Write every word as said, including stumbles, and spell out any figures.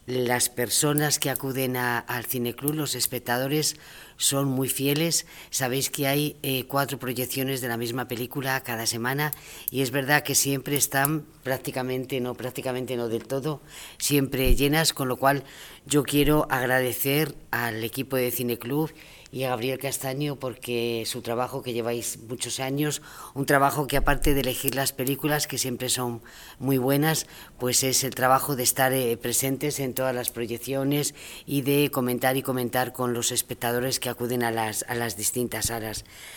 Las personas que acuden a, al Cineclub, los espectadores, son muy fieles. Sabéis que hay eh, cuatro proyecciones de la misma película cada semana y es verdad que siempre están prácticamente, no prácticamente no del todo, siempre llenas, con lo cual yo quiero agradecer al equipo de Cineclub y a Gabriel Castaño porque su trabajo, que lleváis muchos años, un trabajo que aparte de elegir las películas, que siempre son muy buenas, pues es el trabajo de estar eh, presentes en todas las proyecciones y de comentar y comentar con los espectadores que acuden a las, a las distintas salas.